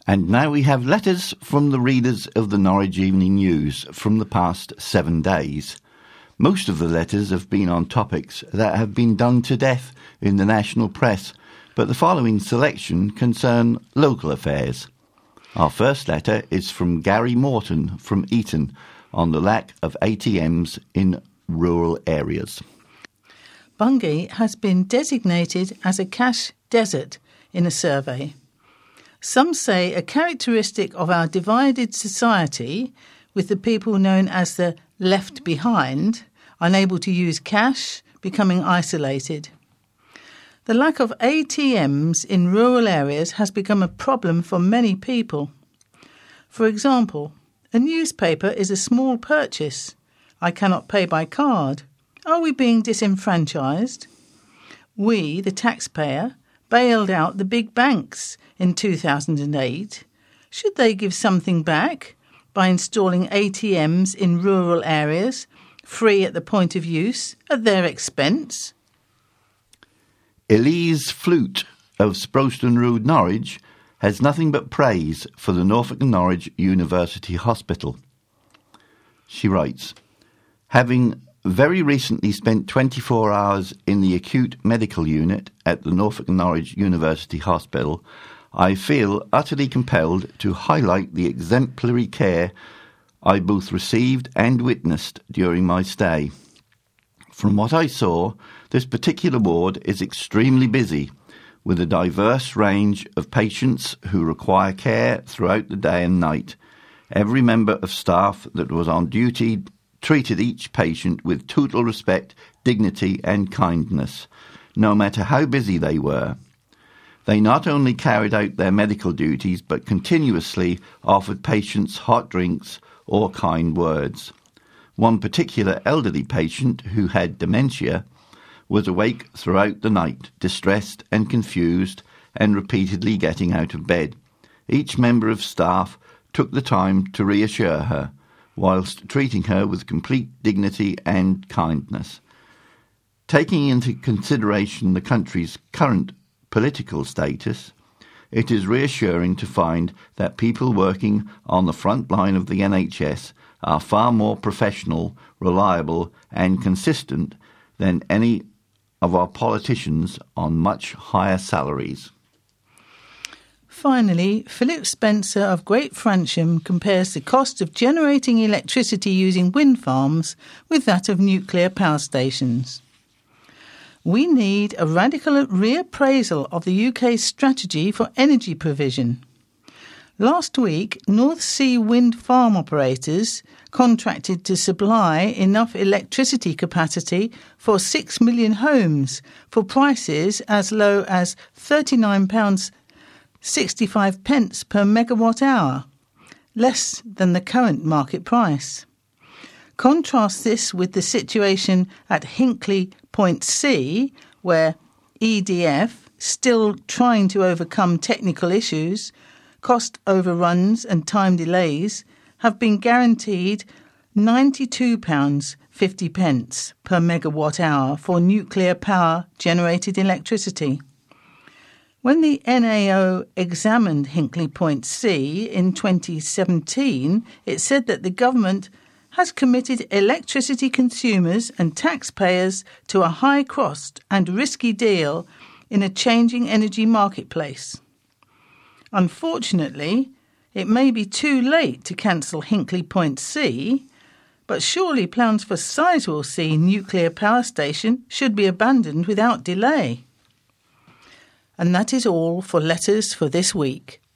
And now we have letters from the readers of the Norwich Evening News from the past 7 days. Most of the letters have been on topics that have been done to death in the national press, but the following selection concern local affairs. Our first letter is from Gary Morton from Eton on the lack of ATMs in rural areas. Bungay has been designated as a cash desert in a survey. Some say a characteristic of our divided society, with the people known as the left behind, unable to use cash, becoming isolated. The lack of ATMs in rural areas has become a problem for many people. For example, a newspaper is a small purchase. I cannot pay by card. Are we being disenfranchised? We, the taxpayer, bailed out the big banks in 2008. Should they give something back by installing ATMs in rural areas, free at the point of use, at their expense? Elise Flute of Sproston Road, Norwich, has nothing but praise for the Norfolk and Norwich University Hospital. She writes, having very recently spent 24 hours in the acute medical unit at the Norfolk and Norwich University Hospital, I feel utterly compelled to highlight the exemplary care I both received and witnessed during my stay. From what I saw, this particular ward is extremely busy, with a diverse range of patients who require care throughout the day and night. Every member of staff that was on duty treated each patient with total respect, dignity and kindness, no matter how busy they were. They not only carried out their medical duties, but continuously offered patients hot drinks or kind words. One particular elderly patient who had dementia was awake throughout the night, distressed and confused, and repeatedly getting out of bed. Each member of staff took the time to reassure her, whilst treating her with complete dignity and kindness. Taking into consideration the country's current political status, it is reassuring to find that people working on the front line of the NHS are far more professional, reliable and consistent than any of our politicians on much higher salaries. Finally, Philip Spencer of Great Fransham compares the cost of generating electricity using wind farms with that of nuclear power stations. We need a radical reappraisal of the UK's strategy for energy provision. Last week, North Sea wind farm operators contracted to supply enough electricity capacity for 6 million homes for prices as low as £39.65 per megawatt hour, less than the current market price. Contrast this with the situation at Hinkley Point C, where EDF, still trying to overcome technical issues, cost overruns and time delays, have been guaranteed £92.50 per megawatt hour for nuclear power generated electricity. When the NAO examined Hinkley Point C in 2017, it said that the government has committed electricity consumers and taxpayers to a high-cost and risky deal in a changing energy marketplace. Unfortunately, it may be too late to cancel Hinkley Point C, but surely plans for Sizewell C nuclear power station should be abandoned without delay. And that is all for letters for this week.